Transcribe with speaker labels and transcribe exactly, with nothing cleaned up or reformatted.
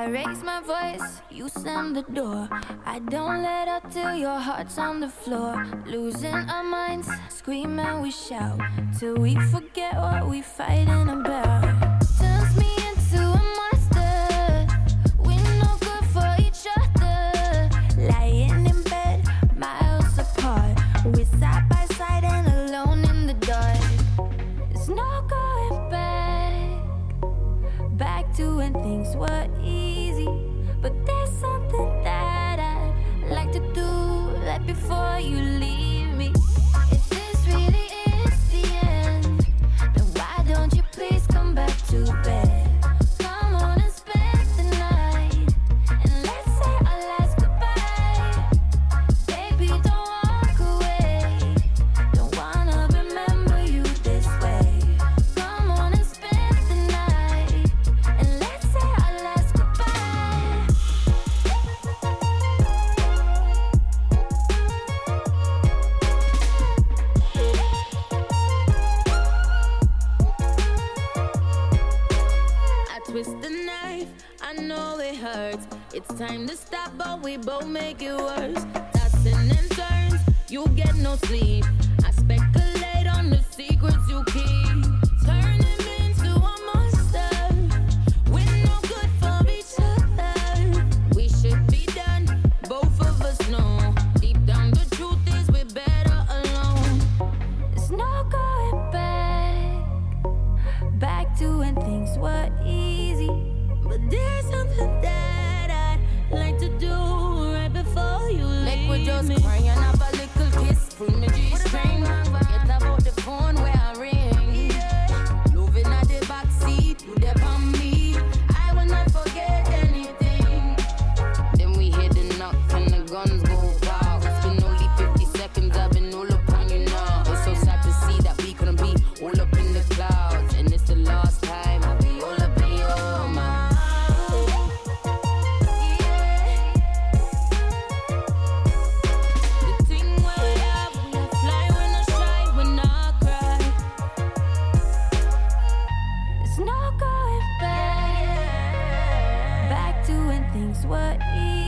Speaker 1: I raise my voice, you slam the door. I don't let up till your heart's on the floor. Losing our minds, scream and we shout till we forget what we fighting about. Turns me into a monster. We're no good for each other. Lying in bed, miles apart. We're side by side and alone in the dark. There's no going back, back to when things were easy. But there's something that I'd like to do right before you leave me. If this really is the end, then why don't you please come back to bed? Come on and spend the night, and let's say our last goodbye. Baby, don't walk away. Don't wanna remember you this way. Come on and spend the night, and let's say our last goodbye. I twist the knife, I know it hurts. It's time to stop, but we both make it worse. Tossing and turns, you get no sleep. I speculate on the secrets you keep. Turn him into a monster. We're no good for each other. We should be done, both of us know. Deep down the truth is we're better alone. There's no going back, back to when things were easy. But there's something that I'd like to do right before you leave. Make we just cry and have a little kiss. Pull me G-string. Forget about the phone where I ring. Moving at the back seat, you there on me. I will not forget anything. Then we hear the knock and the guns go out. It's been only fifty seconds, I've been all up on you now. It's so sad to see that we couldn't be all up in the clouds. And it's the last time I'll be all up in your mind. The thing where we have, we are fly when I shy, when I cry. There's no going back, back to when things were easy.